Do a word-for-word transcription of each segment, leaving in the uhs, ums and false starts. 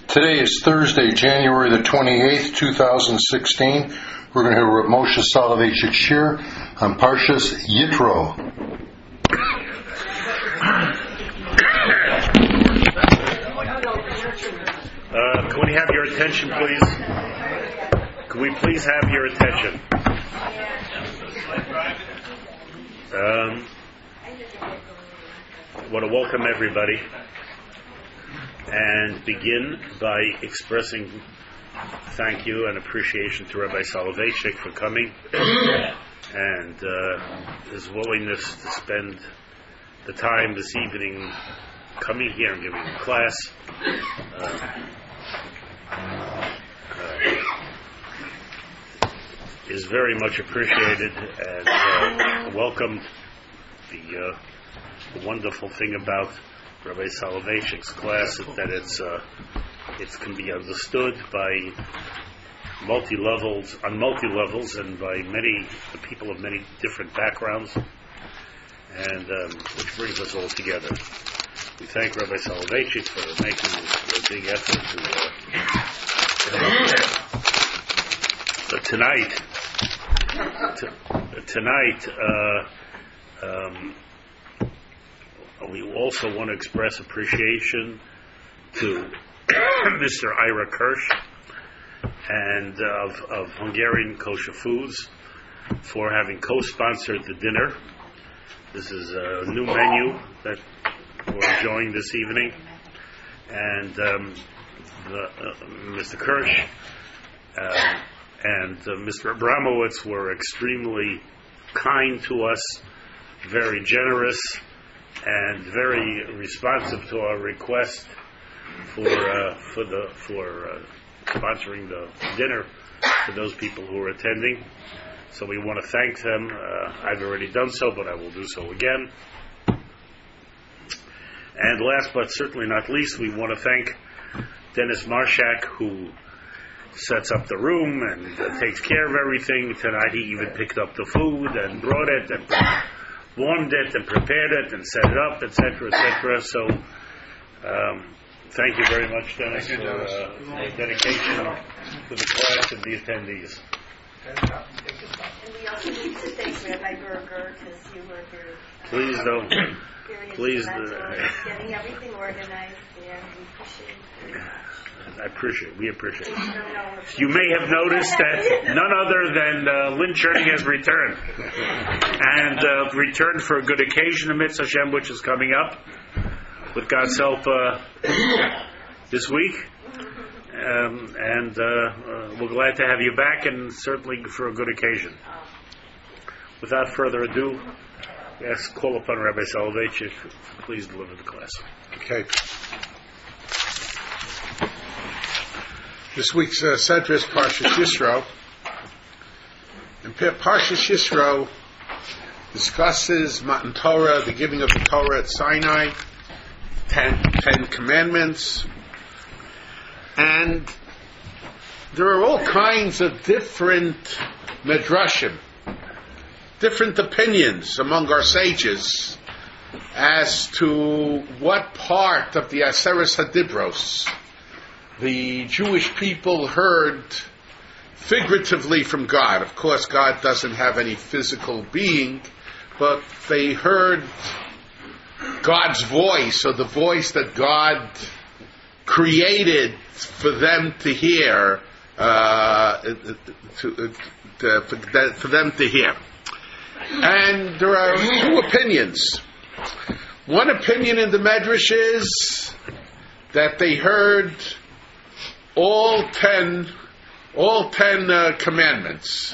Today is Thursday, January the twenty-eighth, two thousand sixteen. We're going to hear Rav Moshe Soloveitchik Shir on Parshas Yitro. Uh, can we have your attention, please? Can we please have your attention? Um, I want to welcome everybody and begin by expressing thank you and appreciation to Rabbi Soloveitchik for coming and uh, his willingness to spend the time this evening coming here and giving a class. Uh, uh, is very much appreciated and uh, welcomed. The, uh, the wonderful thing about Rabbi Soloveitchik's class is that it's uh, it can be understood by multi levels on multi levels and by many people of many different backgrounds, and um, which brings us all together. We thank Rabbi Soloveitchik for making a big effort to. Uh, uh, tonight, t- tonight. Uh, um, We also want to express appreciation to Mister Ira Kirsch and uh, of, of Hungarian Kosher Foods for having co-sponsored the dinner. This is a new menu that we're enjoying this evening, and um, the, uh, Mister Kirsch uh, and uh, Mister Abramowitz were extremely kind to us, very generous, and very responsive to our request for uh, for the for uh, sponsoring the dinner for those people who are attending. So we want to thank them. Uh, I've already done so, but I will do so again. And last but certainly not least, we want to thank Dennis Marshak, who sets up the room and uh, takes care of everything. Tonight he even picked up the food and brought it and warmed it and prepared it and set it up, et cetera, et cetera. So, um, thank you very much, Dennis, thank you, for, Dennis. uh, for dedication to the class and the attendees. And we also need to thank Rabbi Berger, because you were very Please don't. very Please, instrumental uh, in getting everything organized there. We appreciate it. I appreciate it. We appreciate We it. don't know if You may have noticed that none other than uh, Lynn Cherny has returned. And uh, returned for a good occasion, amidst Hashem, which is coming up, with God's help, uh, this week. Um, and uh, uh, we're glad to have you back, and certainly for a good occasion. Without further ado, yes, call upon Rabbi Soloveitchik. Please deliver the class. Okay. This week's uh, Sedra is Parshas Yisro. And Parshas Yisro discusses Matan Torah, the giving of the Torah at Sinai, ten, ten commandments, and there are all kinds of different medrashim, different opinions among our sages as to what part of the Aseres HaDibros the Jewish people heard figuratively from God. Of course, God doesn't have any physical being, but they heard God's voice, or the voice that God created for them to hear, uh, to, to, for, for them to hear. And there are two opinions. One opinion in the Medrash is that they heard all ten, all ten uh, commandments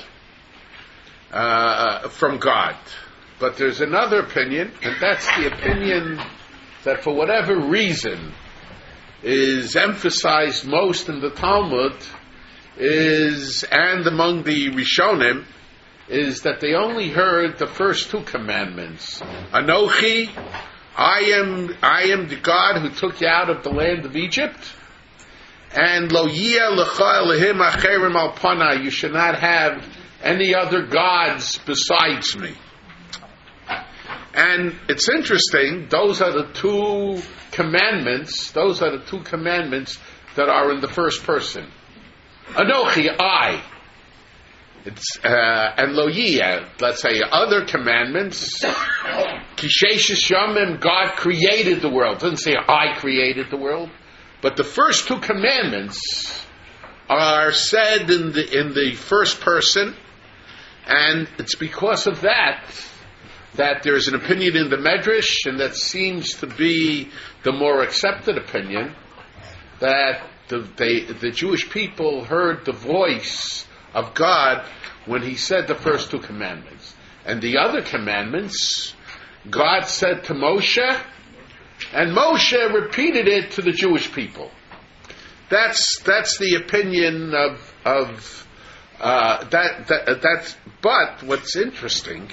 uh, from God. But there's another opinion, and that's the opinion that for whatever reason is emphasized most in the Talmud, is and among the Rishonim, is that they only heard the first two commandments. Anochi, I am, I am the God who took you out of the land of Egypt. And lo yeh lecha elehim acherim al panai, you should not have any other gods besides me. And it's interesting, those are the two commandments, those are the two commandments that are in the first person. Anochi, I. It's, uh, and lo yiyeh, let's say other commandments. Kishesh Shamim, God created the world. It doesn't say I created the world. But the first two commandments are said in the, in the first person, and it's because of that that there's an opinion in the Medrash, and that seems to be the more accepted opinion, that the, they, the Jewish people heard the voice of God when he said the first two commandments. And the other commandments, God said to Moshe, and Moshe repeated it to the Jewish people. That's that's the opinion of of uh, that that that's. But what's interesting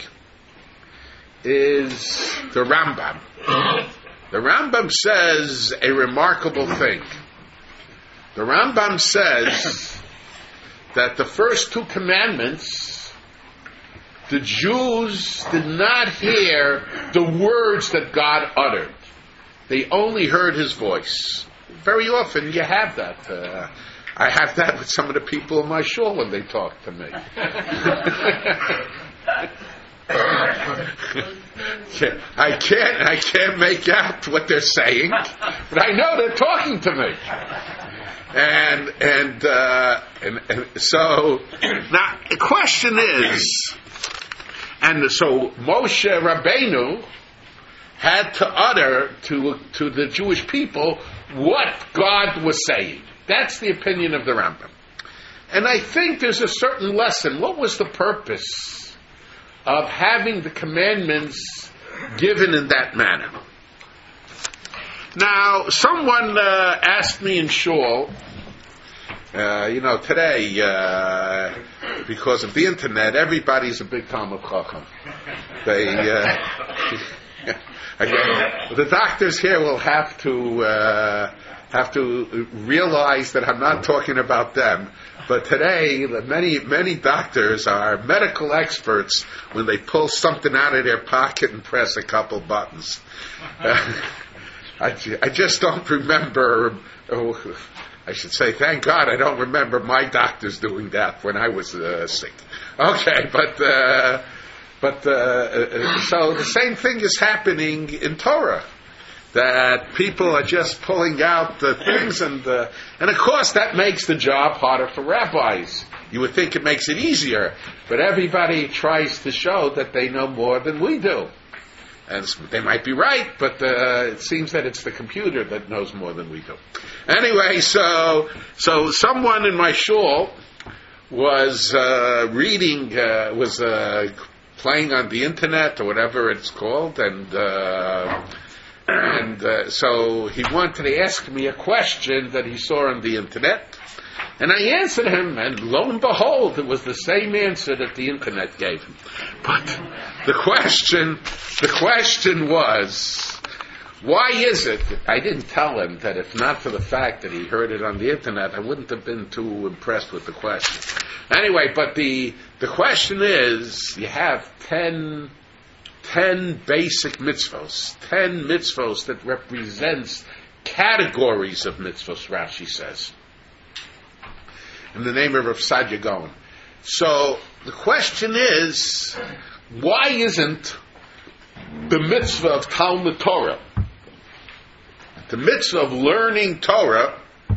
is the Rambam. The Rambam says a remarkable thing. The Rambam says that the first two commandments, the Jews did not hear the words that God uttered. They only heard his voice. Very often you have that. Uh, I have that with some of the people in my shul when they talk to me. I can't I can't make out what they're saying, but I know they're talking to me. And and, uh, and and so now the question is, and so Moshe Rabbeinu had to utter to to the Jewish people what God was saying. That's the opinion of the Rambam. And I think there's a certain lesson. What was the purpose of having the commandments given in that manner? Now, someone uh, asked me in shul, uh, you know, today, uh, because of the internet, everybody's a big Talmud Chacham. They, uh, again, the doctors here will have to uh, have to realize that I'm not talking about them. But today, many many doctors are medical experts when they pull something out of their pocket and press a couple buttons. Uh, I, I just don't remember. Oh, I should say, thank God I don't remember my doctors doing that when I was uh, sick. Okay, but uh, but uh, so the same thing is happening in Torah. That people are just pulling out the things, and uh, and of course that makes the job harder for rabbis. You would think it makes it easier, but everybody tries to show that they know more than we do. And they might be right, but uh, it seems that it's the computer that knows more than we do. Anyway, so so someone in my shul was uh, reading, uh, was uh, playing on the internet or whatever it's called, and uh, and uh, so he wanted to ask me a question that he saw on the internet. And I answered him, and lo and behold, it was the same answer that the internet gave him. But the question, the question was, why is it? I didn't tell him that if not for the fact that he heard it on the internet, I wouldn't have been too impressed with the question. Anyway, but the the question is, you have ten, ten basic mitzvos, ten mitzvos that represents categories of mitzvos, Rashi says, in the name of Rav Sadia Gaon. So the question is, why isn't the mitzvah of Talmud Torah, the mitzvah of learning Torah,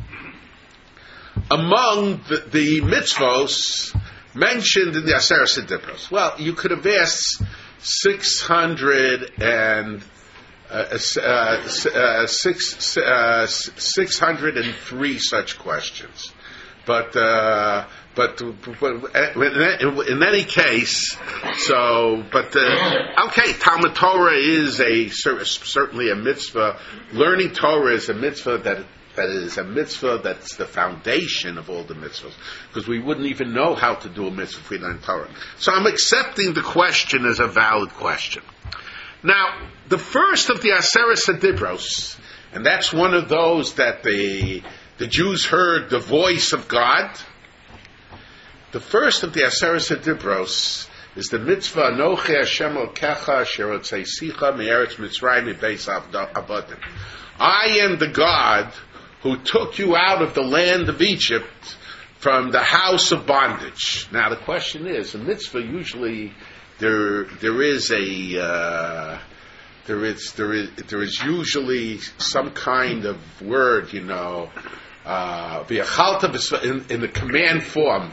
among the, the mitzvos mentioned in the Aseret Dibros? Well, you could have asked six hundred and uh, uh, uh, six, uh, six hundred and three such questions. But, uh, but, but in any case, so, but, uh, okay, Talmud Torah is a, certainly a mitzvah. Learning Torah is a mitzvah that, that is a mitzvah that's the foundation of all the mitzvahs. Because we wouldn't even know how to do a mitzvah if we learned Torah. So I'm accepting the question as a valid question. Now, the first of the Aseret Dibros, and that's one of those that the, The Jews heard the voice of God. The first of the Aseret Dibros is the mitzvah Anochi Hashem Elokecha Asher Hotzeisecha Me'eretz Mitzrayim Mibeis Avodim. I am the God who took you out of the land of Egypt from the house of bondage. Now the question is, a mitzvah usually there there is a uh, there is there is there is usually some kind of word, you know. Uh, in, in the command form,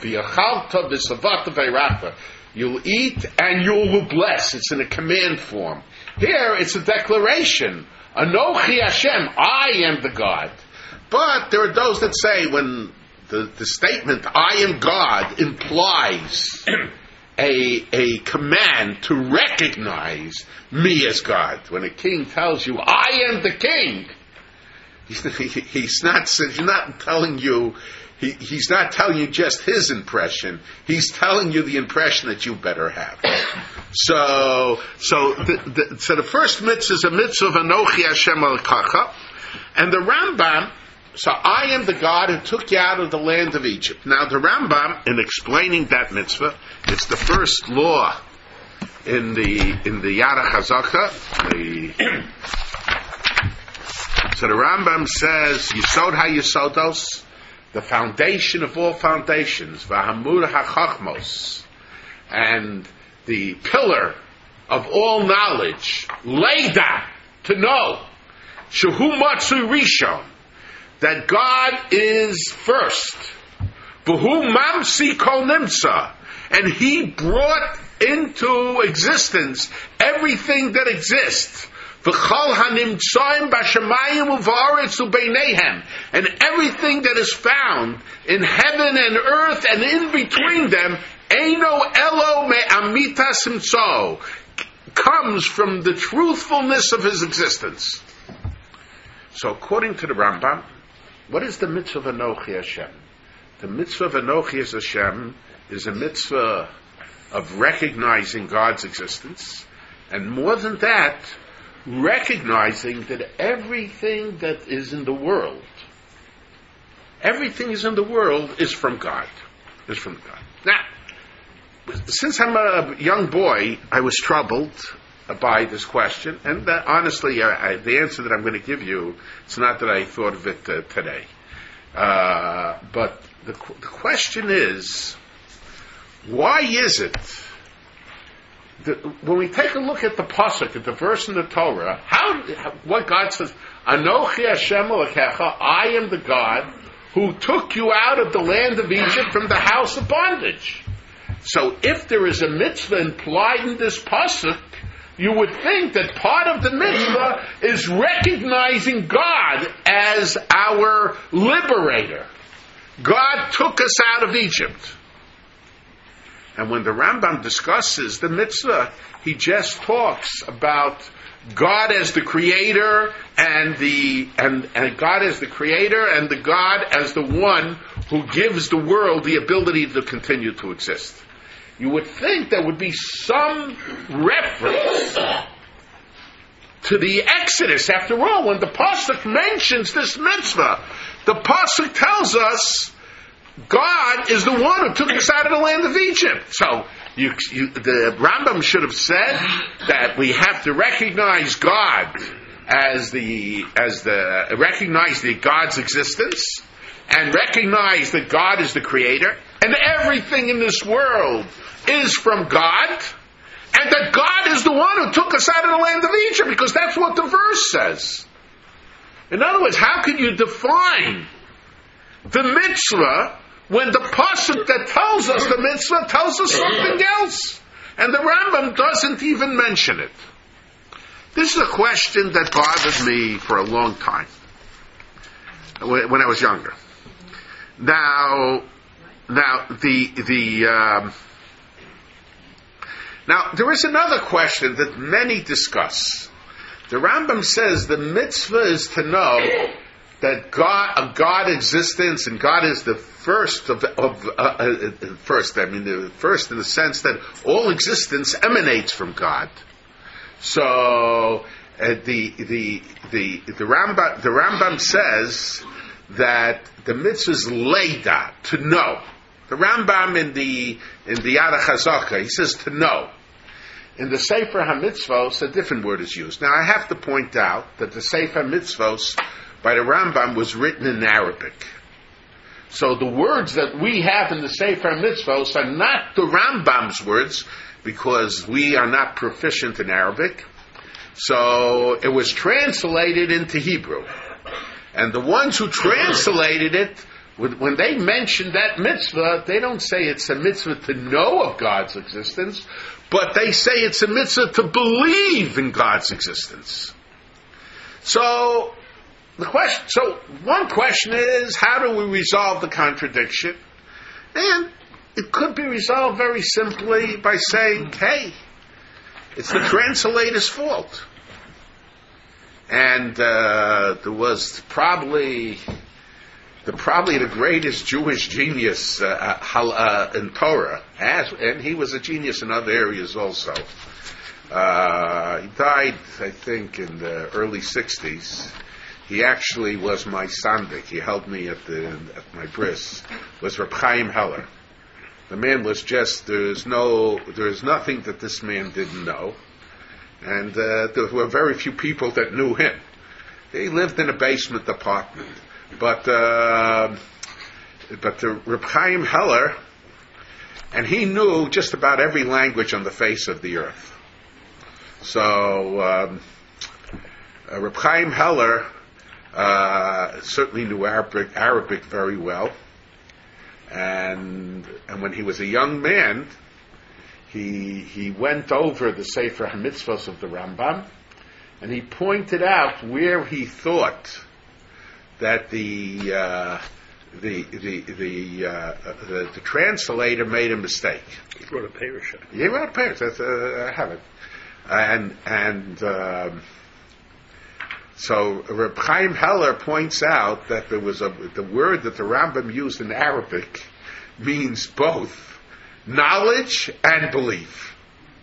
you'll eat and you will bless. It's in a command form. Here, it's a declaration. Anochi Hashem, I am the God. But there are those that say when the, the statement, I am God, implies a, a command to recognize me as God. When a king tells you, I am the king, He's, he, he's not. He's not telling you. He, he's not telling you just his impression. He's telling you the impression that you better have. So, so the, the, so the first mitzvah is a mitzvah of Anochi Hashem Elokecha, and the Rambam. So I am the God who took you out of the land of Egypt. Now the Rambam, in explaining that mitzvah, it's the first law in the in the Yad HaChazaka, the. So the Rambam says, Yisod HaYisodos, the foundation of all foundations, V'hamud HaChachmos, and the pillar of all knowledge, Leida, to know, Shehu Matzu Rishon, that God is first, V'hu Mamsi Kol Nimtza, and He brought into existence everything that exists. And everything that is found in heaven and earth and in between them, Eino Elo Me'amita Simtso, comes from the truthfulness of His existence. So according to the Rambam, what is the mitzvah of Anochi Hashem? The mitzvah of Anochi Hashem is a mitzvah of recognizing God's existence, and more than that, recognizing that everything that is in the world, everything is in the world is from God, is from God. Now, since I'm a young boy, I was troubled by this question, and uh, honestly, I, I, the answer that I'm going to give you, it's not that I thought of it uh, today, uh, but the, the question is, why is it The, when we take a look at the pasuk, at the verse in the Torah, how, what God says, Anochi Hashem Elokecha, I am the God who took you out of the land of Egypt from the house of bondage. So if there is a mitzvah implied in this pasuk, you would think that part of the mitzvah is recognizing God as our liberator. God took us out of Egypt. And when the Rambam discusses the mitzvah, he just talks about God as the creator and the and, and God as the creator and the God as the one who gives the world the ability to continue to exist. You would think there would be some reference to the Exodus. After all, when the pasuk mentions this mitzvah, the pasuk tells us God is the one who took us out of the land of Egypt. So you, you, the Rambam should have said that we have to recognize God as the as the recognize the God's existence and recognize that God is the creator and everything in this world is from God, and that God is the one who took us out of the land of Egypt, because that's what the verse says. In other words, how can you define the mitzvah when the pasuk that tells us the mitzvah tells us something else? And the Rambam doesn't even mention it. This is a question that bothered me for a long time, when I was younger. Now, now the the um, now there is another question that many discuss. The Rambam says the mitzvah is to know that God, of God existence, and God is the first of, of uh, uh, first. I mean, the first in the sense that all existence emanates from God. So uh, the the the the Rambam the Rambam says that the mitzvah is leida, to know. The Rambam in the in the Yad HaChazaka, he says to know. In the Sefer HaMitzvos, a different word is used. Now, I have to point out that the Sefer HaMitzvos by the Rambam was written in Arabic. So the words that we have in the Sefer HaMitzvos are not the Rambam's words, because we are not proficient in Arabic. So it was translated into Hebrew. And the ones who translated it, when they mention that mitzvah, they don't say it's a mitzvah to know of God's existence, but they say it's a mitzvah to believe in God's existence. So the question, so one question is, how do we resolve the contradiction? And it could be resolved very simply by saying, hey, it's the translator's fault. And uh, there was probably the probably the greatest Jewish genius uh, uh, in Torah, as, and he was a genius in other areas also. Uh, he died, I think, in the early sixties. He actually was my sandik. He helped me at the at my bris. Was Reb Chaim Heller. The man was just, there's no, there's nothing that this man didn't know. And uh, there were very few people that knew him. He lived in a basement apartment. But, uh, but the Reb Chaim Heller, and he knew just about every language on the face of the earth. So, um, uh, Reb Chaim Heller uh, certainly knew Arabic, Arabic very well. And and when he was a young man, he he went over the Sefer HaMitzvos of the Rambam, and he pointed out where he thought that the uh, the the the, uh, the the translator made a mistake. He wrote a parasha. He wrote a parasha. That's, uh, I have it. And and um, so Reb Chaim Heller points out that there was a the word that the Rambam used in Arabic means both knowledge and belief.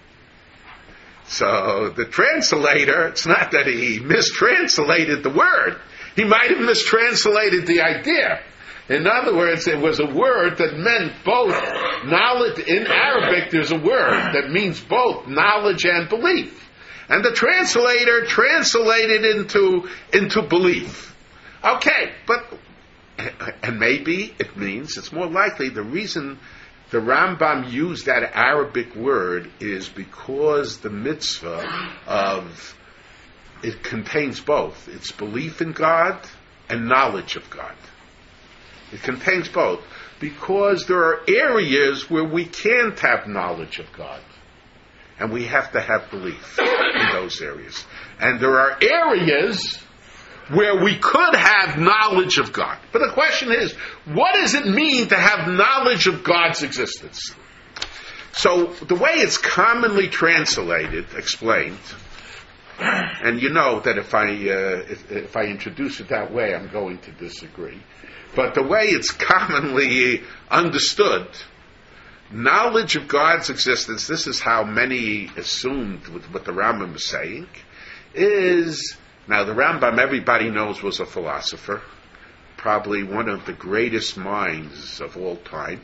So the translator, it's not that he mistranslated the word, he might have mistranslated the idea. In other words, it was a word that meant both knowledge. In Arabic, there's a word that means both knowledge and belief. And the translator translated into, into belief. Okay, but, and maybe it means, it's more likely the reason the Rambam used that Arabic word is because the mitzvah of, it contains both. It's belief in God and knowledge of God. It contains both. Because there are areas where we can't have knowledge of God. And we have to have belief in those areas. And there are areas where we could have knowledge of God. But the question is, what does it mean to have knowledge of God's existence? So the way it's commonly translated, explained, and you know that if I uh, if, if I introduce it that way, I'm going to disagree. But the way it's commonly understood, knowledge of God's existence, this is how many assumed what the Rambam was saying, is, now the Rambam, everybody knows, was a philosopher, probably one of the greatest minds of all time.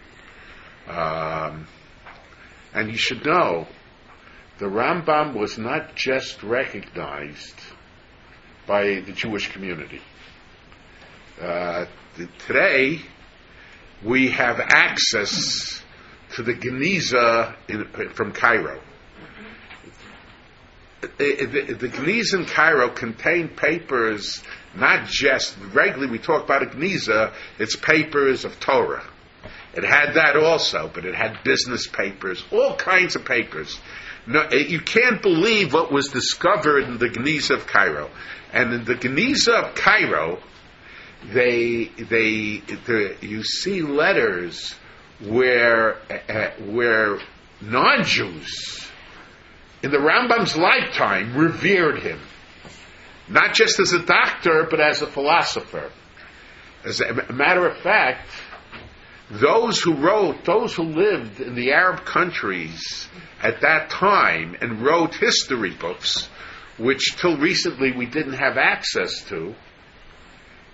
Um, and you should know, the Rambam was not just recognized by the Jewish community. Uh, th- today, we have access to the Geniza in, from Cairo. The, the, the Geniza in Cairo contained papers, not just, regularly we talk about a Geniza, it's papers of Torah. It had that also, but it had business papers, all kinds of papers. No, you can't believe what was discovered in the Geniza of Cairo. And in the Geniza of Cairo, they, they, the, you see letters where, uh, where non-Jews in the Rambam's lifetime revered him, not just as a doctor, but as a philosopher. As a matter of fact, those who wrote, those who lived in the Arab countries at that time and wrote history books, which till recently we didn't have access to,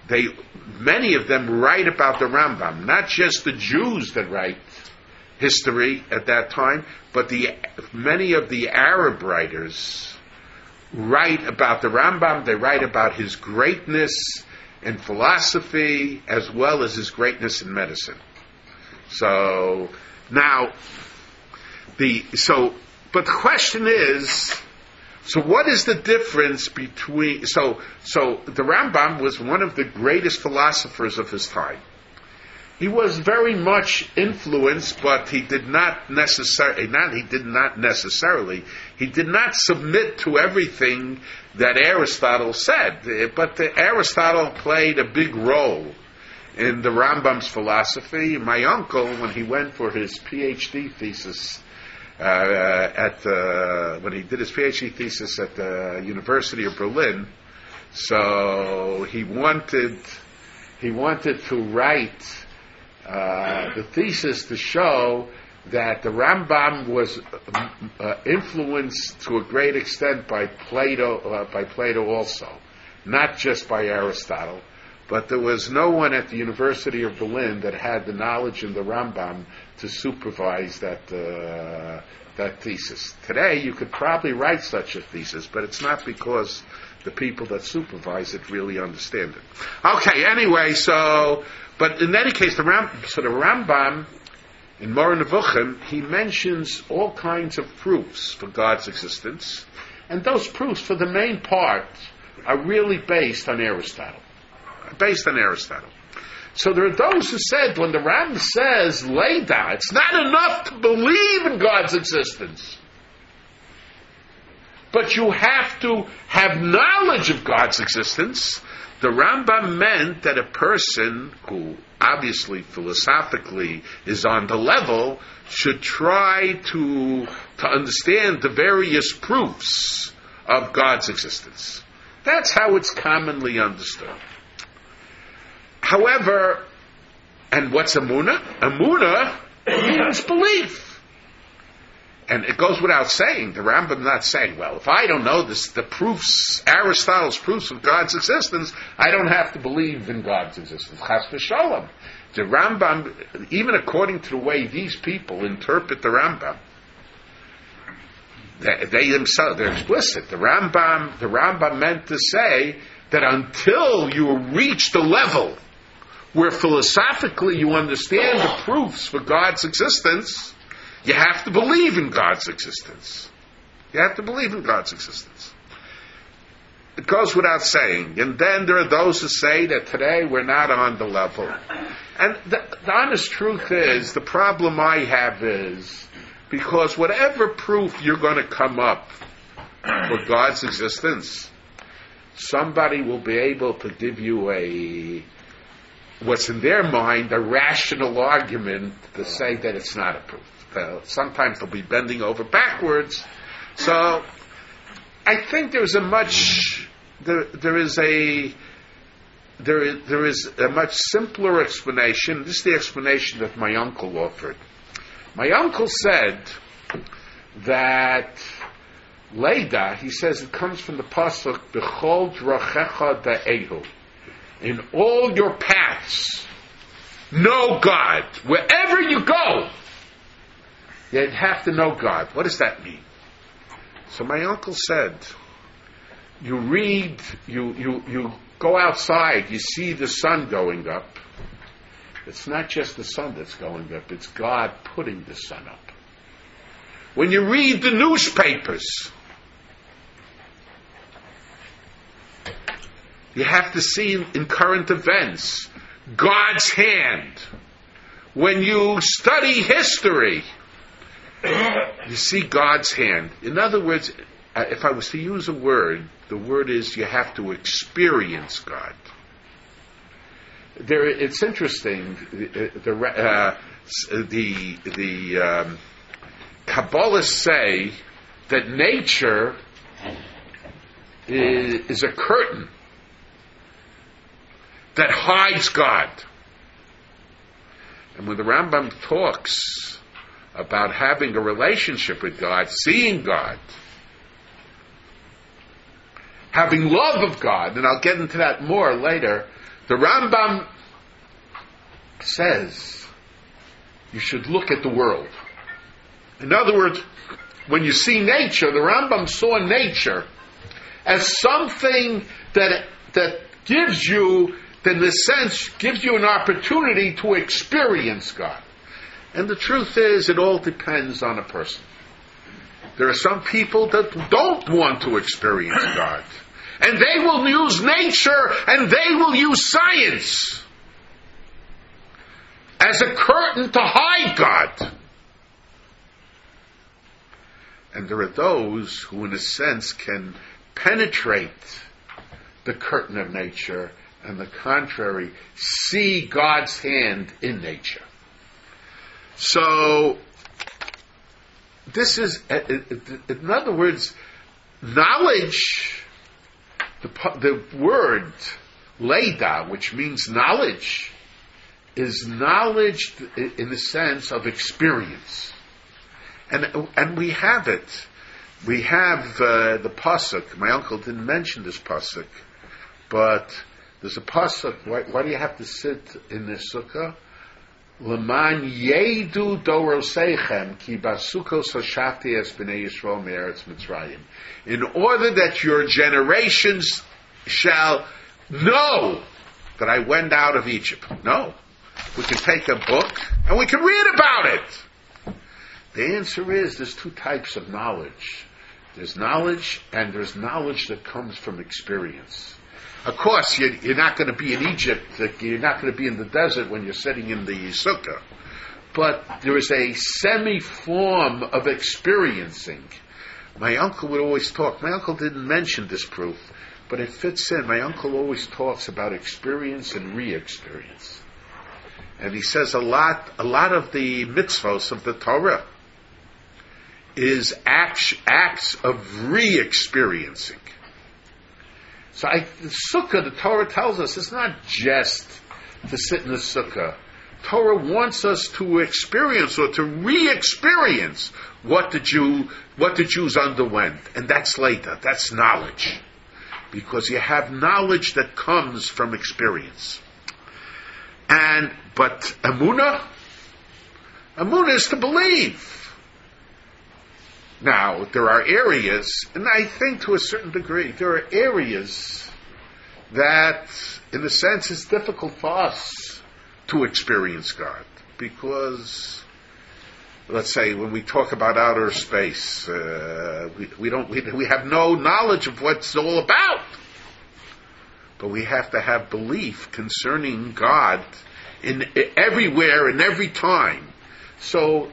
they, many of them write about the Rambam, not just the Jews that write history at that time, but the many of the Arab writers write about the Rambam. They write about his greatness in philosophy as well as his greatness in medicine. So now the so but the question is, so what is the difference between so so the Rambam was one of the greatest philosophers of his time. He was very much influenced, but he did not necessarily not he did not necessarily he did not submit to everything that Aristotle said. But the, Aristotle played a big role in the Rambam's philosophy. My uncle, when he went for his PhD thesis uh, at the, when he did his PhD thesis at the University of Berlin, so he wanted he wanted to write uh, the thesis to show that the Rambam was uh, influenced to a great extent by Plato, uh, by Plato also, not just by Aristotle. But there was no one at the University of Berlin that had the knowledge in the Rambam to supervise that uh, that thesis. Today, you could probably write such a thesis, but it's not because the people that supervise it really understand it. Okay, anyway, so, but in any case, the Ram, so the Rambam, in Moreh Nevuchim, he mentions all kinds of proofs for God's existence, and those proofs, for the main part, are really based on Aristotle. Based on Aristotle. So there are those who said, when the Ram says, Leda, it's not enough to believe in God's existence, but you have to have knowledge of God's existence. The Rambam meant that a person who obviously philosophically is on the level should try to, to understand the various proofs of God's existence. That's how it's commonly understood. However, and what's Amunah? Amunah means belief. And it goes without saying, the Rambam not saying, well, if I don't know this, the proofs, Aristotle's proofs of God's existence, I don't have to believe in God's existence. Chas v'sholom. The Rambam, even according to the way these people interpret the Rambam, they, they themselves, they're explicit. The Rambam, the Rambam meant to say that until you reach the level where philosophically you understand the proofs for God's existence, you have to believe in God's existence. You have to believe in God's existence. It goes without saying. And then there are those who say that today we're not on the level. And the, the honest truth is, the problem I have is, because whatever proof you're going to come up for God's existence, somebody will be able to give you a, what's in their mind, a rational argument to say that it's not a proof. Uh, sometimes they'll be bending over backwards. So I think there's a much there there is a there is, there is a much simpler explanation. This is the explanation that my uncle offered. My uncle said that Leda, he says it comes from the pasuk B'chol drachecha da'ehu. In all your paths, know God. Wherever you go, you have to know God. What does that mean? So my uncle said, you read, you, you, you go outside, you see the sun going up. It's not just the sun that's going up, it's God putting the sun up. When you read the newspapers, you have to see in current events God's hand. When you study history, you see God's hand. In other words, if I was to use a word, the word is you have to experience God. There, it's interesting. The the, uh, the, the um, Kabbalists say that nature is, is a curtain that hides God. And when the Rambam talks about having a relationship with God, seeing God, having love of God, and I'll get into that more later, the The Rambam says you should look at the world. In other words, when you see nature, the Rambam saw nature as something that that gives you, that in a sense, gives you an opportunity to experience God. And the truth is, it all depends on a person. There are some people that don't want to experience God. And they will use nature and they will use science as a curtain to hide God. And there are those who, in a sense, can penetrate the curtain of nature and, the contrary, see God's hand in nature. So, this is, in other words, knowledge, the, the word leda, which means knowledge, is knowledge in the sense of experience. And, and we have it. We have uh, the pasuk. My uncle didn't mention this pasuk, but there's a pasuk. Why, why do you have to sit in the sukkah? L'man yedu doroseichem ki basukos hashafti es b'nei Yisrael me'eretz Mitzrayim. In order that your generations shall know that I went out of Egypt. No. We can take a book and we can read about it. The answer is there's two types of knowledge. There's knowledge and there's knowledge that comes from experience. Of course, you're, you're not going to be in Egypt, you're not going to be in the desert when you're sitting in the sukkah. But there is a semi-form of experiencing. My uncle would always talk, my uncle didn't mention this proof, but it fits in. My uncle always talks about experience and re-experience. And he says a lot, a lot of the mitzvos of the Torah is acts, acts of re-experiencing. So I, the sukkah, the Torah tells us, it's not just to sit in the sukkah. Torah wants us to experience or to re-experience what the Jew, what the Jews underwent, and that's later. That's knowledge, because you have knowledge that comes from experience. And but Emunah, Emunah is to believe. Now, there are areas, and I think to a certain degree, there are areas that, in a sense, it's difficult for us to experience God. Because, let's say, when we talk about outer space, uh, we, we don't, we, we have no knowledge of what it's all about. But we have to have belief concerning God in everywhere and every time. So,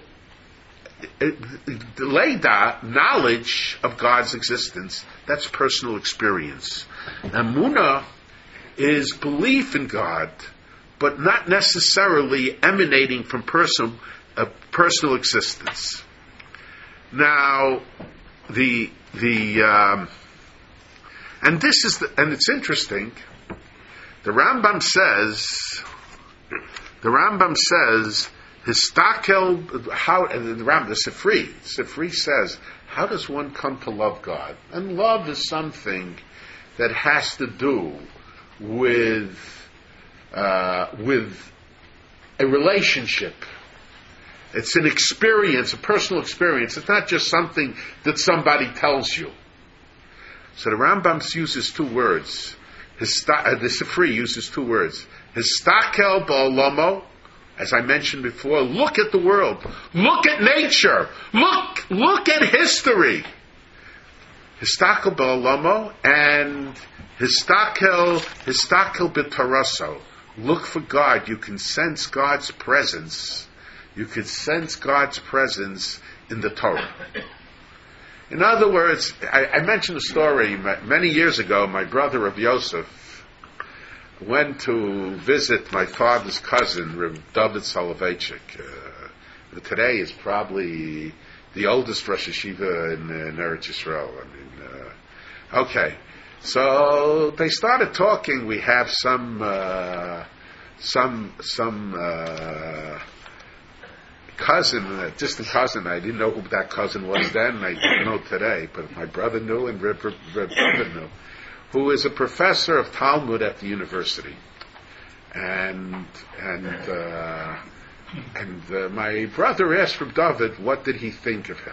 the Leda, knowledge of God's existence, that's personal experience. Emunah is belief in God, but not necessarily emanating from person, uh, personal existence. Now, the the um, and this is the, and it's interesting. The Rambam says, the Rambam says. Histakel, how, and the Rambam, the Sifri, Sifri says, how does one come to love God? And love is something that has to do with, uh, with a relationship. It's an experience, a personal experience. It's not just something that somebody tells you. So the Rambam uses two words. Hista, uh, the Sifri uses two words. Histakel ba'olomo, as I mentioned before, look at the world. Look at nature. Look, look at history. Histakel ba'olomo and histakel, histakel b'taraso. Look for God. You can sense God's presence. You can sense God's presence in the Torah. In other words, I, I mentioned a story many years ago. My brother Rav Yosef went to visit my father's cousin, Rav David Soloveitchik. Uh, today is probably the oldest Rosh Yeshiva in, in Eretz Yisrael. I mean, uh, okay. So they started talking. We have some, uh, some, some uh, cousin, a distant cousin. I didn't know who that cousin was then. I don't know today, but my brother knew and Rav David knew, who is a professor of Talmud at the university. and and uh, and uh, my brother asked Reb David, what did he think of him?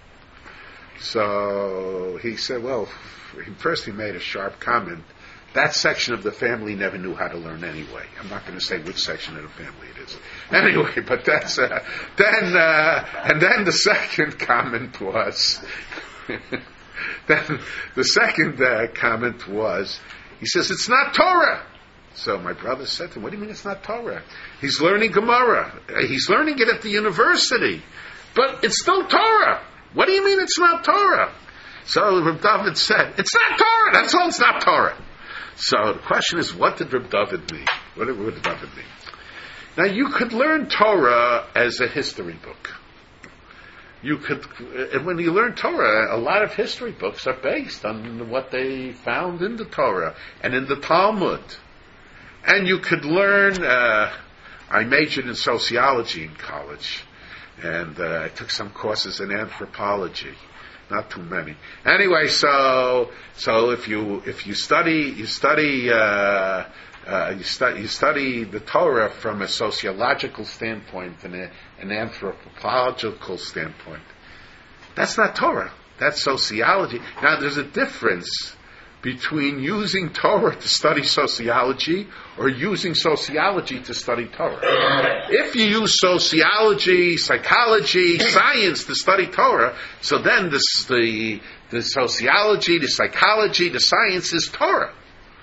So he said, well, first he made a sharp comment. That section of the family never knew how to learn anyway. I'm not going to say which section of the family it is. Anyway, but that's uh, then uh, and then the second comment was. Then the second uh, comment was, he says, it's not Torah. So my brother said to him, what do you mean it's not Torah? He's learning Gemara. He's learning it at the university. But it's still Torah. What do you mean it's not Torah? So Reb David said, it's not Torah. That's all, it's not Torah. So the question is, what did Reb David mean? What did Reb David mean? Now you could learn Torah as a history book. You could, and when you learn Torah, a lot of history books are based on what they found in the Torah and in the Talmud. And you could learn, uh, I majored in sociology in college, and uh, I took some courses in anthropology, not too many. Anyway, so so if you if you study you study uh, uh, you study you study the Torah from a sociological standpoint and a, an anthropological standpoint, that's not Torah. That's sociology. Now, there's a difference between using Torah to study sociology or using sociology to study Torah. If you use sociology, psychology, science to study Torah, so then this, the the sociology, the psychology, the science is Torah.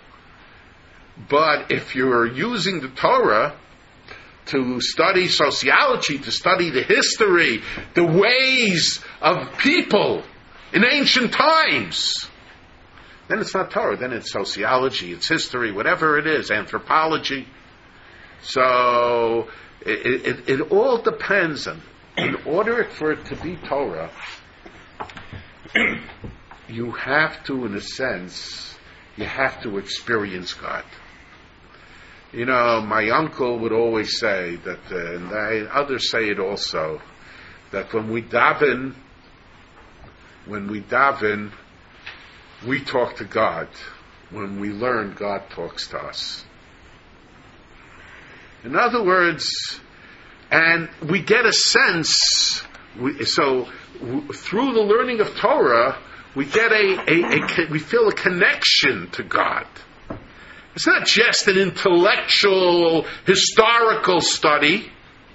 But if you're using the Torah to study sociology, to study the history, the ways of people in ancient times, then it's not Torah. Then it's sociology, it's history, whatever it is, anthropology. So it, it, it all depends on, in order for it to be Torah, you have to, in a sense, you have to experience God. You know, my uncle would always say that, uh, and I, others say it also, that when we daven, when we daven, we talk to God. When we learn, God talks to us. In other words, and we get a sense, we, so w- through the learning of Torah, we get a, a, a, we feel a connection to God. It's not just an intellectual, historical study.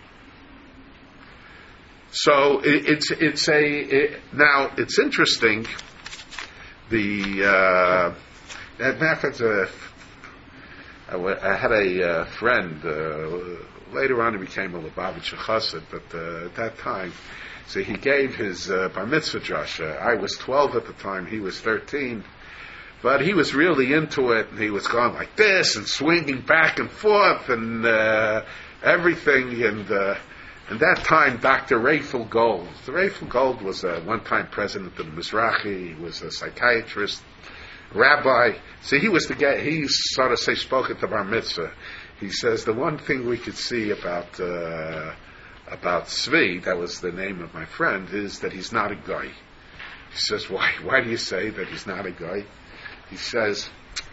So it, it's it's a it, now it's interesting. The uh, matter of fact, uh, I, w- I had a uh, friend. Uh, later on, he became a Lubavitcher Chassid, but uh, at that time, so he gave his uh, bar mitzvah drasha. I was twelve at the time; he was thirteen. But he was really into it, and he was going like this and swinging back and forth and uh, everything. And uh, at that time, Doctor Raphael Gold. Raphael Gold was a one-time president of Mizrahi. He was a psychiatrist, rabbi. So he was the guy. He sort of say spoke at the bar mitzvah. He says the one thing we could see about uh, about Tzvi, that was the name of my friend, is that he's not a guy. He says, why? Why do you say that he's not a guy? He says,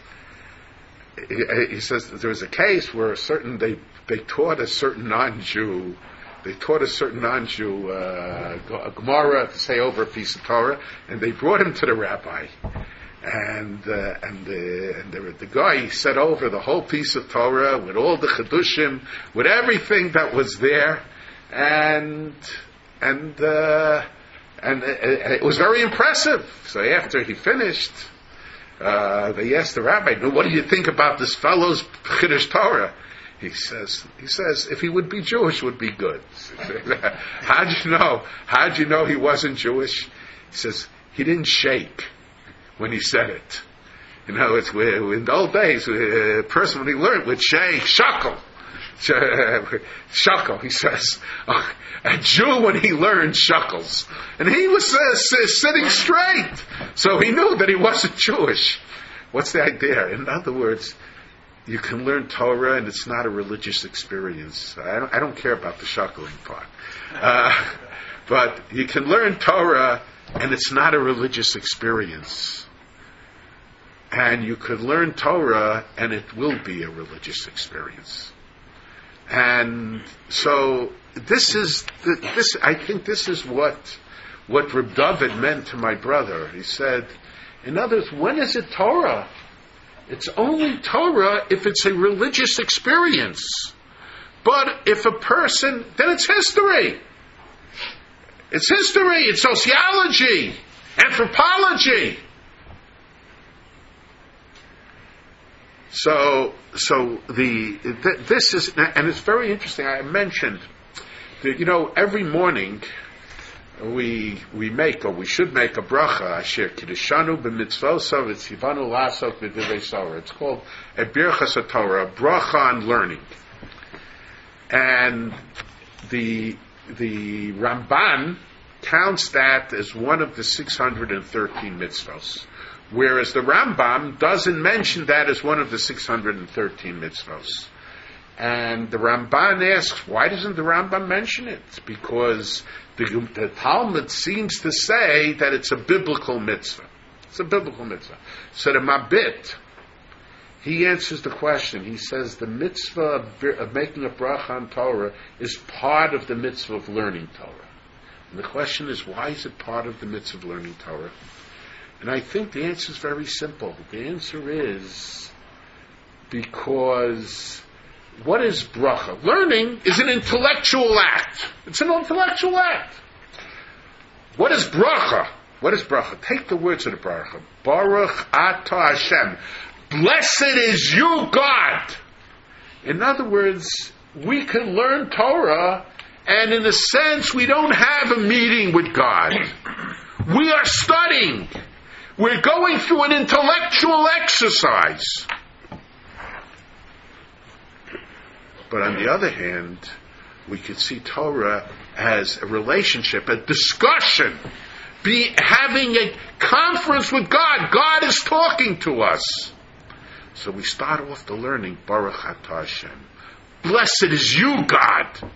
he, he says there was a case where a certain they they taught a certain non-Jew, they taught a certain non-Jew uh, a Gemara to say over a piece of Torah, and they brought him to the rabbi, and uh, and the and the, the guy said over the whole piece of Torah with all the chedushim, with everything that was there, and and uh, and it, it was very impressive. So after he finished, Uh, they asked the rabbi, "What do you think about this fellow's Chiddush Torah?" He says, "He says if he would be Jewish, would be good." How'd you know? How'd you know he wasn't Jewish? He says he didn't shake when he said it. You know, it's in the old days, a person when he learned would shake, shuckle, shuckle. He says a Jew when he learned shuckles, and he was uh, sitting straight, so he knew that he wasn't Jewish. What's the idea? In other words, you can learn Torah, and it's not a religious experience. I don't, I don't care about the shuckling part, uh, but you can learn Torah, and it's not a religious experience. and you could learn Torah, and it will be a religious experience. And so this is the, this. I think this is what what Reb David meant to my brother. He said, in other words, when is it Torah? It's only Torah if it's a religious experience. But if a person, then it's history. It's history. It's sociology, anthropology. So, so the th- this is, and it's very interesting. I mentioned that, you know, every morning we we make, or we should make, a bracha. Asher kiddushanu b'mitzvosav v'tzivanu lasok v'divrei Torah. It's called a birchas Torah, a bracha on learning. And the the Ramban counts that as one of the six hundred thirteen mitzvos, whereas the Rambam doesn't mention that as one of the six hundred thirteen mitzvos. And the Ramban asks, why doesn't the Rambam mention it? It's because the, the Talmud seems to say that it's a biblical mitzvah. It's a biblical mitzvah. So the Mabit, he answers the question. He says the mitzvah of, of making a bracha on Torah is part of the mitzvah of learning Torah. And the question is, why is it part of the mitzvah of learning Torah? And I think the answer is very simple. The answer is because what is bracha? Learning is an intellectual act. It's an intellectual act. What is bracha? What is bracha? Take the words of the bracha. Baruch atah Hashem. Blessed is you, God. In other words, we can learn Torah, and in a sense, we don't have a meeting with God. We are studying. We're going through an intellectual exercise. But on the other hand, we could see Torah as a relationship, a discussion, be having a conference with God. God is talking to us. So we start off the learning, Baruch atah Hashem. Blessed is you, God.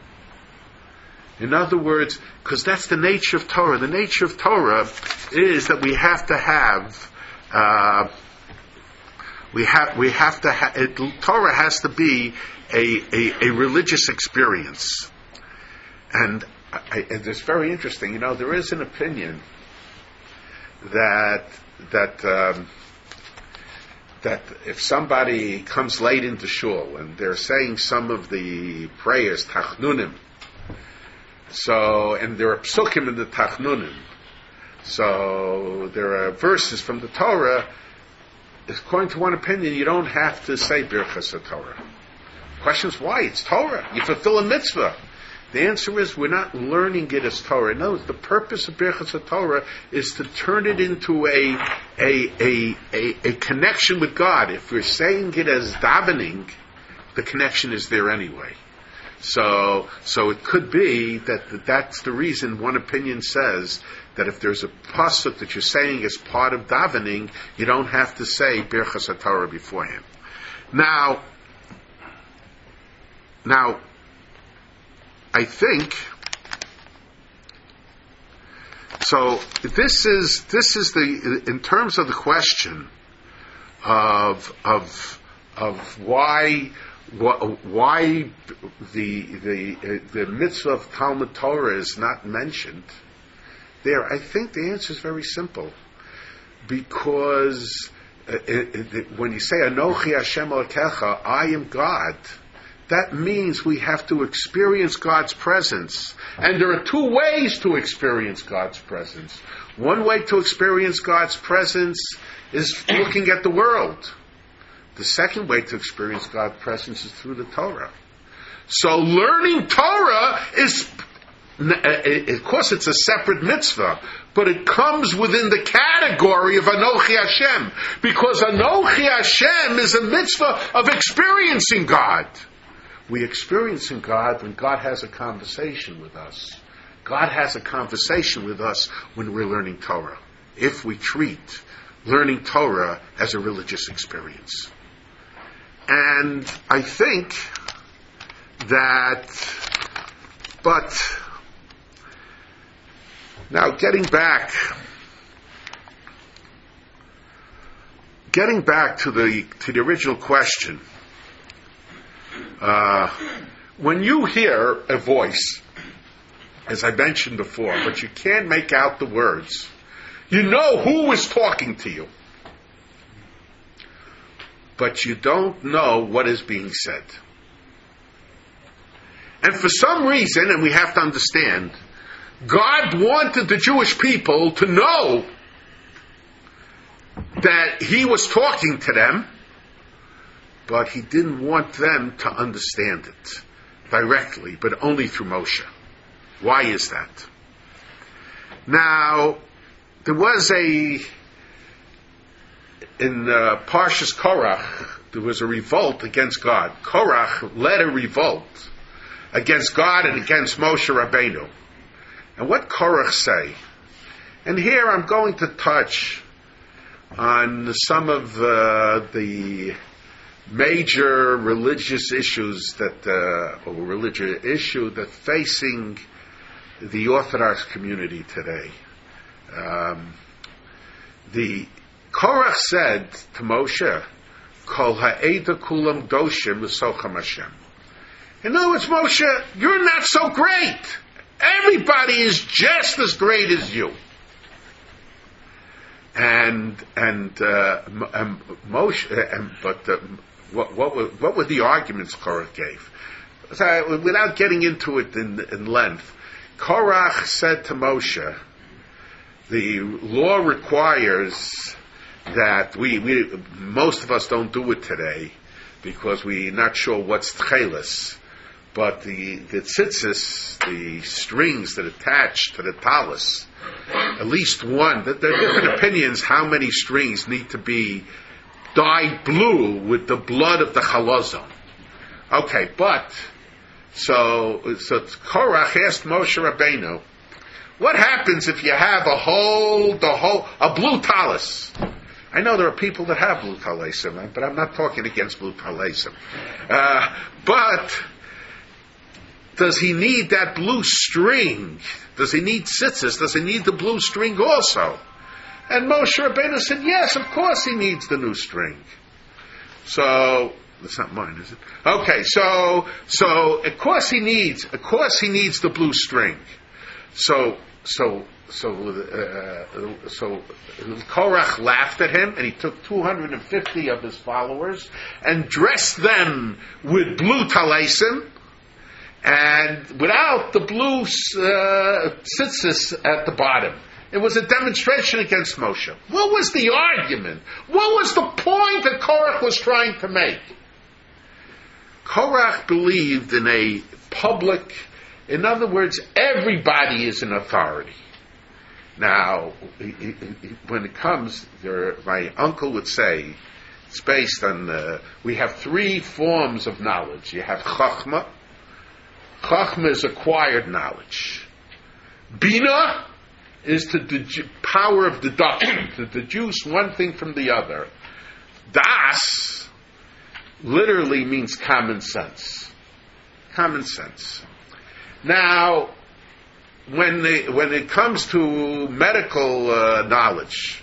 In other words, because that's the nature of Torah. The nature of Torah is that we have to have, uh, we have, we have to have, Torah has to be a, a, a religious experience. And, I, and it's very interesting. You know, there is an opinion that, that, um, that if somebody comes late into shul and they're saying some of the prayers, tachnunim, so, and there are psukim in the tachnunim, so there are verses from the Torah, according to one opinion, you don't have to say birchas Torah. The question is why? It's Torah. You fulfill a mitzvah. The answer is we're not learning it as Torah. No, the purpose of birchas Torah is to turn it into a, a a a a connection with God. If we're saying it as davening, the connection is there anyway. So so it could be that that's the reason one opinion says that if there's a pasuk that you're saying as part of davening, you don't have to say birchas Torah beforehand. Now, now. I think so. This is this is the in terms of the question of of of why why the the the mitzvah of Talmud Torah is not mentioned there. I think the answer is very simple, because uh, it, it, when you say Anochi Hashem Elokecha, I am God. That means we have to experience God's presence. And there are two ways to experience God's presence. One way to experience God's presence is looking at the world. The second way to experience God's presence is through the Torah. So learning Torah is, of course it's a separate mitzvah, but it comes within the category of Anochi Hashem, because Anochi Hashem is a mitzvah of experiencing God. We experience in God when God has a conversation with us. God has a conversation with us when we're learning Torah, if we treat learning Torah as a religious experience. And I think that, but now getting back, getting back to the to the original question, uh, when you hear a voice, as I mentioned before, but you can't make out the words, you know who is talking to you, but you don't know what is being said. And for some reason, and we have to understand, God wanted the Jewish people to know that He was talking to them, but He didn't want them to understand it directly, but only through Moshe. Why is that? Now, there was a, in uh, Parshas Korach, there was a revolt against God. Korach led a revolt against God and against Moshe Rabbeinu. And what Korach say? And here I'm going to touch on some of uh, the major religious issues that, uh, or religious issue that facing the Orthodox community today. Um, the Korach said to Moshe, Kol ha'eda kulam doshim l'socham Hashem. In other words, Moshe, you're not so great. Everybody is just as great as you. And and, uh, and Moshe, and, but uh, what what were, what were the arguments Korach gave? So, without getting into it in, in length, Korach said to Moshe, the law requires that we, we most of us don't do it today because we're not sure what's tchelis. But the, the tzitzis, the strings that attach to the talis, at least one, that there are different opinions how many strings need to be dyed blue with the blood of the chalazon. Okay, but, so, so Korach asked Moshe Rabbeinu, what happens if you have a whole, the whole, a blue talis? I know there are people that have blue talisim, but I'm not talking against blue talisim. Uh, but, does he need that blue string? Does he need tzitzis? Does he need the blue string also? And Moshe Rabbeinu said, yes, of course he needs the new string. So, that's not mine, is it? Okay, so, so, of course he needs, of course he needs the blue string. So, so, so, uh, so, Korach laughed at him, and he took two hundred fifty of his followers, and dressed them with blue talaisim, and without the blue uh, tzitzis at the bottom. It was a demonstration against Moshe. What was the argument? What was the point that Korach was trying to make? Korach believed in a public, in other words, everybody is an authority. Now, when it comes, there, my uncle would say, it's based on, uh, we have three forms of knowledge. You have Chachma. Chachma is acquired knowledge. Bina is the dedu- power of deduction, to deduce one thing from the other. Das literally means common sense. Common sense. Now, when the, when it comes to medical uh, knowledge,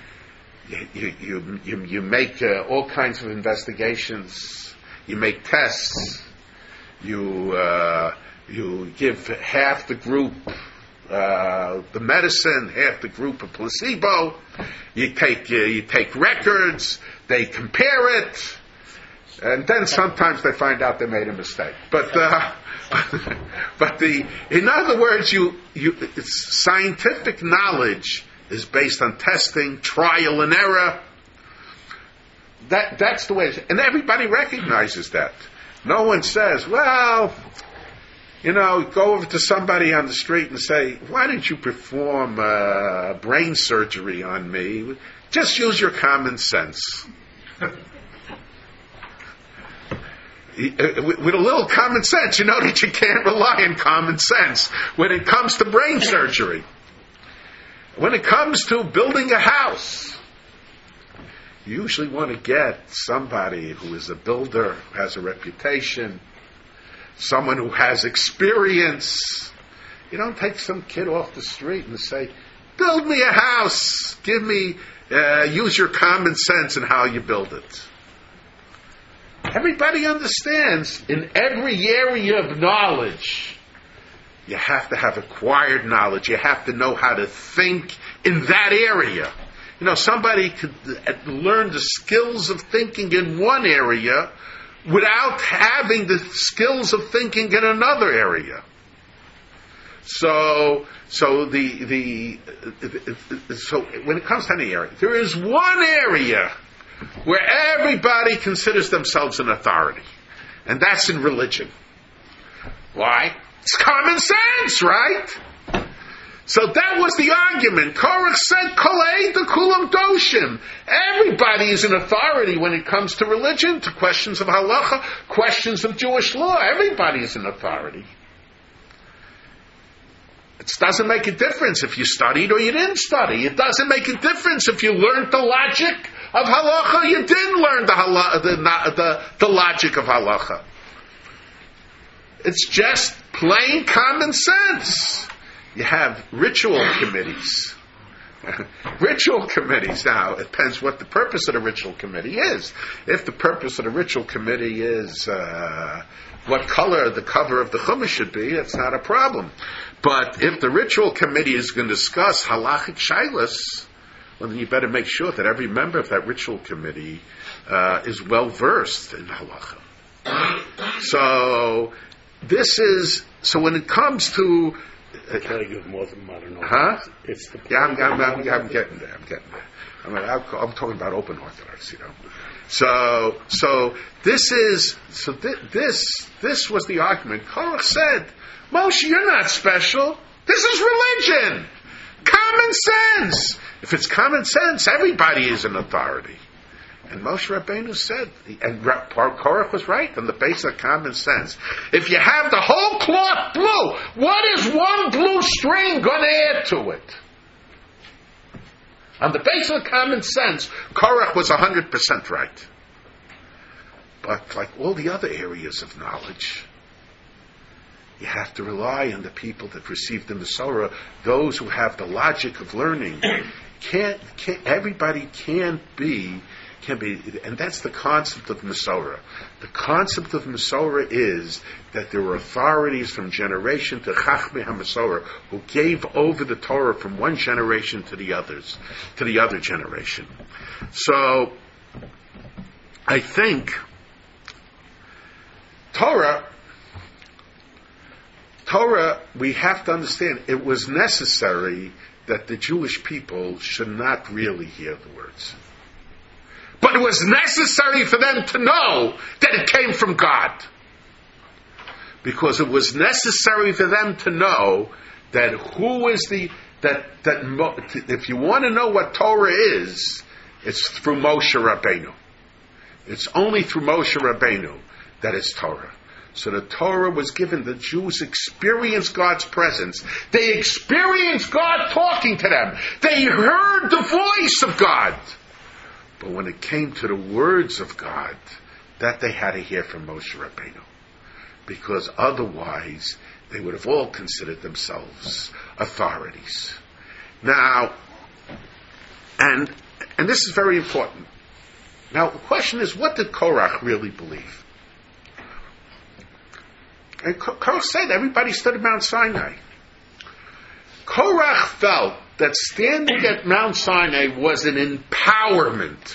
you you you, you make uh, all kinds of investigations. You make tests. You uh, you give half the group uh, the medicine, half the group a placebo. You take uh, you take records. They compare it, and then sometimes they find out they made a mistake. But uh, but the in other words, you you it's scientific knowledge is based on testing, trial and error. That that's the way it is. And everybody recognizes that. No one says, well, you know, go over to somebody on the street and say, why didn't you perform uh, brain surgery on me? Just use your common sense. With a little common sense, you know that you can't rely on common sense when it comes to brain surgery. When it comes to building a house, you usually want to get somebody who is a builder, has a reputation, someone who has experience. You don't take some kid off the street and say, build me a house, give me Uh, use your common sense in how you build it. Everybody understands in every area of knowledge, you have to have acquired knowledge. You have to know how to think in that area. You know, somebody could learn the skills of thinking in one area without having the skills of thinking in another area. So, so the, the, the so when it comes to any area, there is one area where everybody considers themselves an authority, and that's in religion. Why? It's common sense, right? So that was the argument. Korach said, Kolei de kulam doshim. Everybody is an authority when it comes to religion, to questions of halacha, questions of Jewish law. Everybody is an authority. It doesn't make a difference if you studied or you didn't study. It doesn't make a difference if you learned the logic of halacha or you didn't learn the, hala- the, the, the logic of halacha. It's just plain common sense. You have ritual committees. Ritual committees. Now, it depends what the purpose of the ritual committee is. If the purpose of the ritual committee is uh, what color the cover of the chumash should be, it's not a problem. But if the ritual committee is going to discuss halachic shaylas, well, then you better make sure that every member of that ritual committee uh, is well versed in halacha. So this is so when it comes to uh, can I give more than modern huh? It's the yeah, I'm, I'm, I'm, I'm getting there. I'm getting there. I mean, I'm, I'm talking about open orthodox, you know. So, so this is so th- this this was the argument. Korach said, Moshe, you're not special. This is religion. Common sense. If it's common sense, everybody is an authority. And Moshe Rabbeinu said, and Korach was right on the basis of common sense. If you have the whole cloth blue, what is one blue string going to add to it? On the basis of common sense, Korach was one hundred percent right. But like all the other areas of knowledge, you have to rely on the people that receive the Masorah, those who have the logic of learning. Can't, can't everybody can't be, can be, and that's the concept of Masorah. The concept of Masorah is that there were authorities from generation to Chachmei HaMasorah who gave over the Torah from one generation to the others, to the other generation. So, I think Torah, Torah, we have to understand, it was necessary that the Jewish people should not really hear the words. But it was necessary for them to know that it came from God. Because it was necessary for them to know that who is the, that, that, if you want to know what Torah is, it's through Moshe Rabbeinu. It's only through Moshe Rabbeinu that it's Torah. So the Torah was given, the Jews experienced God's presence. They experienced God talking to them. They heard the voice of God. But when it came to the words of God, that they had to hear from Moshe Rabbeinu. Because otherwise, they would have all considered themselves authorities. Now, and and this is very important. Now, the question is, what did Korach really believe? And Korach said everybody stood at Mount Sinai. Korach felt that standing at Mount Sinai was an empowerment.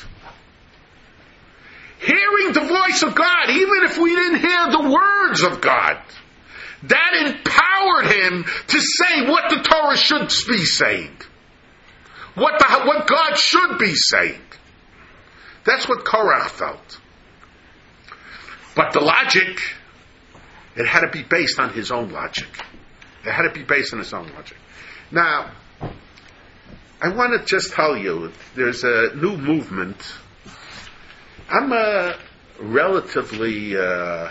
Hearing the voice of God, even if we didn't hear the words of God, that empowered him to say what the Torah should be saying. What, the, what God should be saying. That's what Korach felt. But the logic, it had to be based on his own logic. It had to be based on his own logic. Now, I want to just tell you, there's a new movement. I'm a relatively, uh, uh,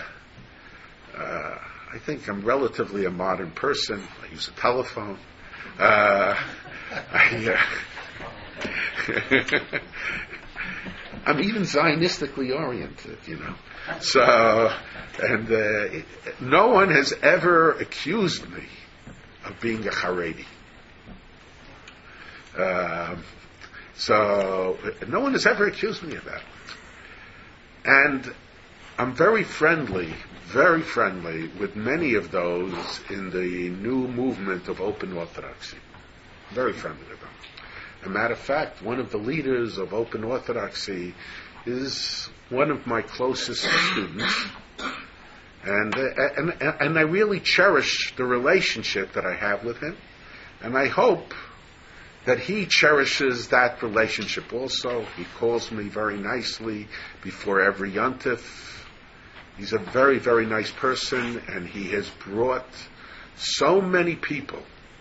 I think I'm relatively a modern person. I use a telephone. Uh, I, uh, I'm even Zionistically oriented, you know. So, and uh, no one has ever accused me of being a Haredi. Uh, So no one has ever accused me of that. And I'm very friendly, very friendly with many of those in the new movement of Open Orthodoxy. Very friendly with them. As a matter of fact, one of the leaders of Open Orthodoxy is one of my closest students. And, uh, and, and I really cherish the relationship that I have with him. And I hope that he cherishes that relationship also. He calls me very nicely before every Yontif. He's a very, very nice person, and he has brought so many people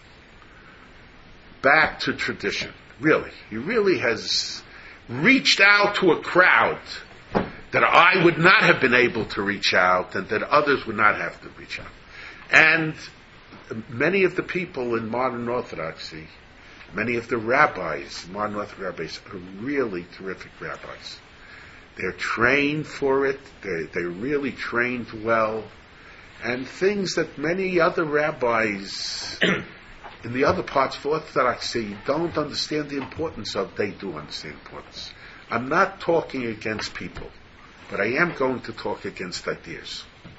back to tradition. Really. He really has reached out to a crowd that I would not have been able to reach out and that others would not have to reach out. And many of the people in modern Orthodoxy, many of the rabbis, modern Orthodox rabbis, are really terrific rabbis. They're trained for it. They're, they're really trained well. And things that many other rabbis in the other parts of Orthodoxy don't understand the importance of, they do understand the importance. I'm not talking against people, but I am going to talk against ideas.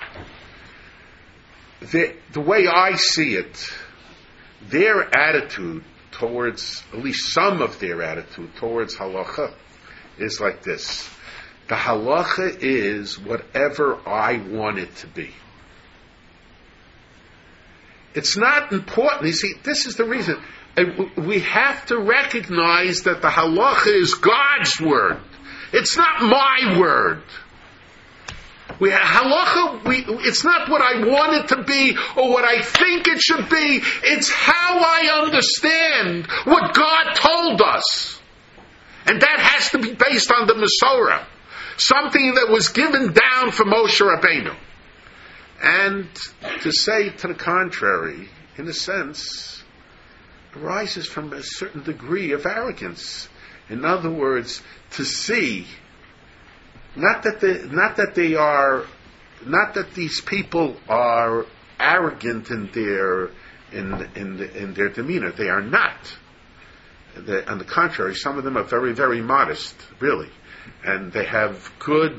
The, the way I see it, their attitude towards, at least some of their attitude towards halacha, is like this. The halacha is whatever I want it to be. It's not important. You see, this is the reason. We have to recognize that the halacha is God's word. It's not my word. We halacha. We, it's not what I want it to be or what I think it should be. It's how I understand what God told us, and that has to be based on the Masorah, something that was given down from Moshe Rabbeinu. And to say to the contrary, in a sense, arises from a certain degree of arrogance. In other words, to see, not that they, not that they are, not that these people are arrogant in their in in in their demeanor. They are not. They, on the contrary, some of them are very, very modest, really, and they have good.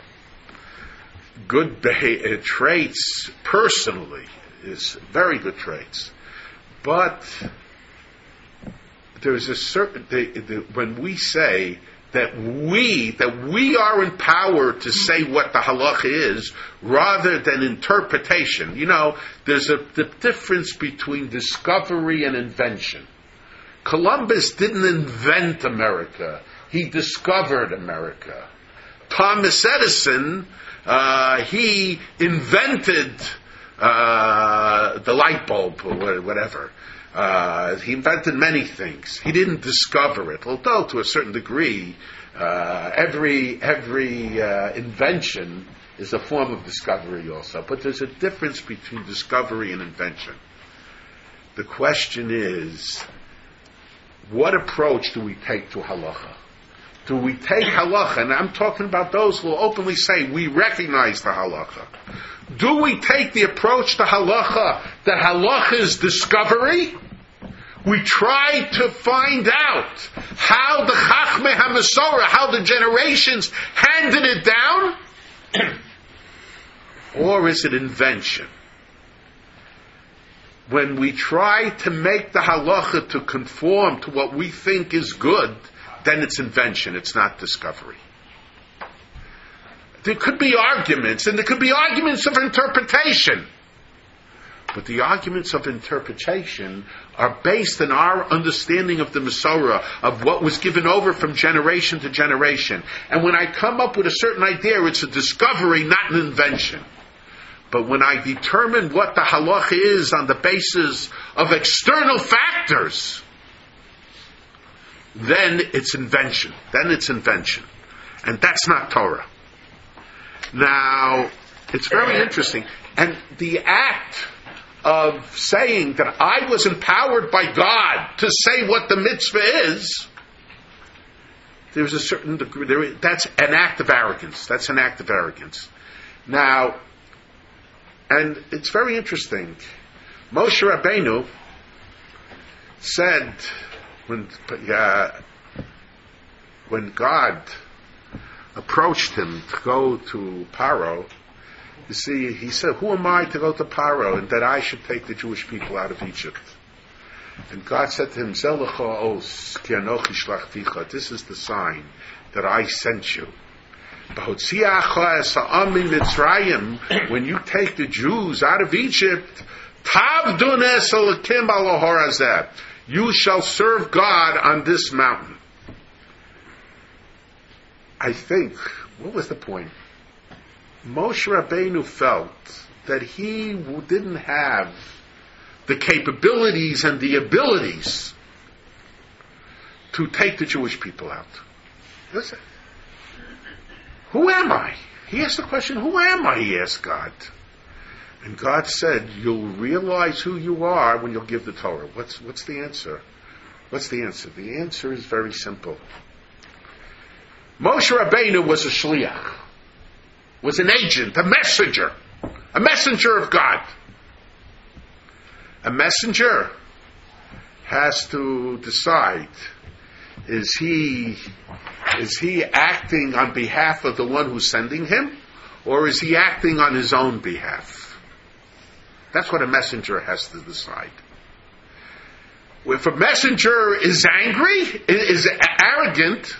Good beha- uh, traits personally, is very good traits, but there's a certain they, the, when we say that we that we are empowered to say what the halacha is rather than interpretation. You know, there's a the difference between discovery and invention. Columbus didn't invent America; he discovered America. Thomas Edison. Uh, he invented uh, the light bulb or whatever. Uh, he invented many things. He didn't discover it, although to a certain degree, uh, every every uh, invention is a form of discovery also. But there's a difference between discovery and invention. The question is, what approach do we take to halacha? Do we take halacha, and I'm talking about those who will openly say we recognize the halacha. Do we take the approach to halacha that halacha is discovery? We try to find out how the Chachmei HaMasorah, how the generations handed it down? Or is it invention? When we try to make the halacha to conform to what we think is good, then it's invention, it's not discovery. There could be arguments, and there could be arguments of interpretation. But the arguments of interpretation are based on our understanding of the Masorah, of what was given over from generation to generation. And when I come up with a certain idea, it's a discovery, not an invention. But when I determine what the halacha is on the basis of external factors, then it's invention. Then it's invention. And that's not Torah. Now, it's very interesting. And the act of saying that I was empowered by God to say what the mitzvah is, there's a certain degree, there, that's an act of arrogance. That's an act of arrogance. Now, and it's very interesting. Moshe Rabbeinu said, when uh, when God approached him to go to Paro, you see, he said, who am I to go to Paro and that I should take the Jewish people out of Egypt? And God said to him, this is the sign that I sent you. When you take the Jews out of Egypt, you shall serve God on this mountain. I think, what was the point? Moshe Rabbeinu felt that he didn't have the capabilities and the abilities to take the Jewish people out. Listen, who am I? He asked the question, who am I? He asked God. And God said, you'll realize who you are when you'll give the Torah. What's, what's the answer? What's the answer? The answer is very simple. Moshe Rabbeinu was a shliach, was an agent, a messenger, a messenger of God. A messenger has to decide, is he, is he acting on behalf of the one who's sending him, or is he acting on his own behalf? That's what a messenger has to decide. If a messenger is angry, is arrogant,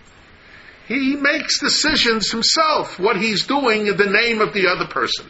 he makes decisions himself, what he's doing in the name of the other person.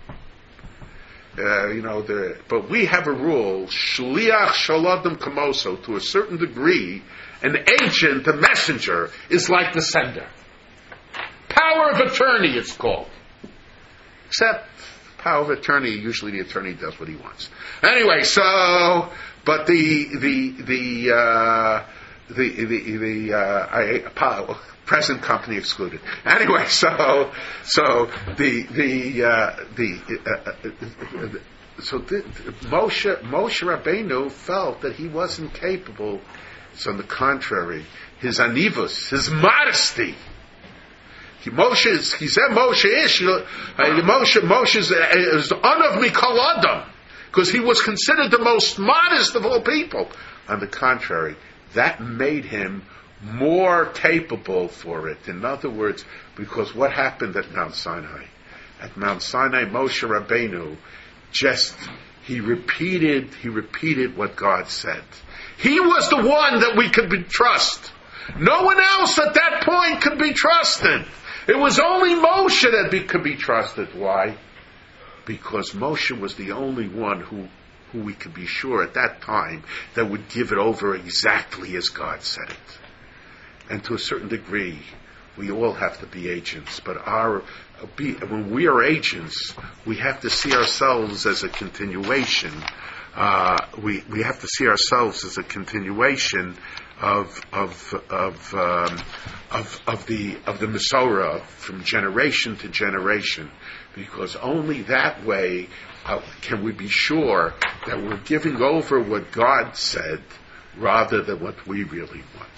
Uh, you know, the, but we have a rule, shliach shaladim kamoso, to a certain degree, an agent, a messenger, is like the sender. Power of attorney, it's called. Except, power of attorney, usually the attorney does what he wants. Anyway, so, but the, the, the, uh, the, the, the, uh, I, power, present company excluded. Anyway, so so the the uh, the uh, uh, so the, Moshe Moshe Rabbeinu felt that he wasn't capable. So on the contrary, his anivus, his modesty. He, Moshe is, he said Moshe ish uh, Moshe Moshe is anav mikol adam, because he was considered the most modest of all people. On the contrary, that made him more capable for it. In other words, because what happened at Mount Sinai? At Mount Sinai, Moshe Rabbeinu just, he repeated, he repeated what God said. He was the one that we could be trust. No one else at that point could be trusted. It was only Moshe that be, could be trusted. Why? Because Moshe was the only one who, who we could be sure at that time that would give it over exactly as God said it. And to a certain degree, we all have to be agents. But our be, when we are agents, we have to see ourselves as a continuation. Uh, we we have to see ourselves as a continuation of of of um, of of the of the Masorah from generation to generation, because only that way uh, can we be sure that we're giving over what God said rather than what we really want.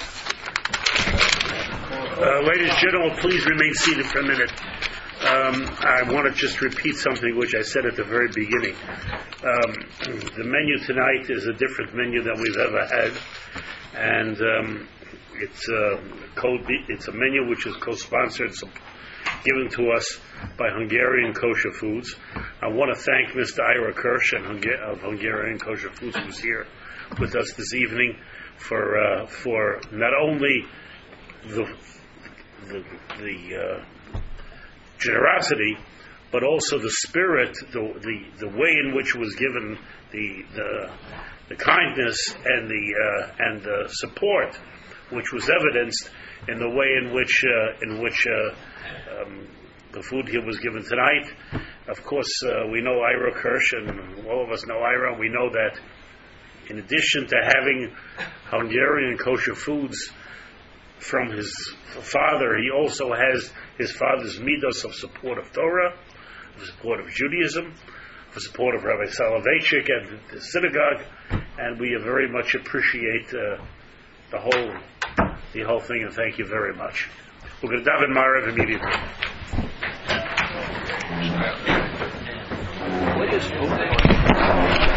Uh, ladies and gentlemen, please remain seated for a minute. Um, I want to just repeat something which I said at the very beginning. Um, the menu tonight is a different menu than we've ever had, and um, it's a co- it's a menu which is co-sponsored, given to us by Hungarian Kosher Foods. I want to thank Mister Ira Kirsch and Hunga- of Hungarian Kosher Foods, who's here with us this evening, for uh, for not only the the, the uh, generosity, but also the spirit, the, the the way in which it was given, the the, the kindness and the uh, and the support, which was evidenced in the way in which uh, in which uh, um, the food here was given tonight. Of course, uh, we know Ira Kirsch, and all of us know Ira. We know that in addition to having Hungarian Kosher Foods from his father, he also has his father's midos of support of Torah, of support of Judaism, of support of Rabbi Soloveitchik and the synagogue, and we very much appreciate uh, the whole the whole thing, and thank you very much. We're going to daven Marav immediately. What is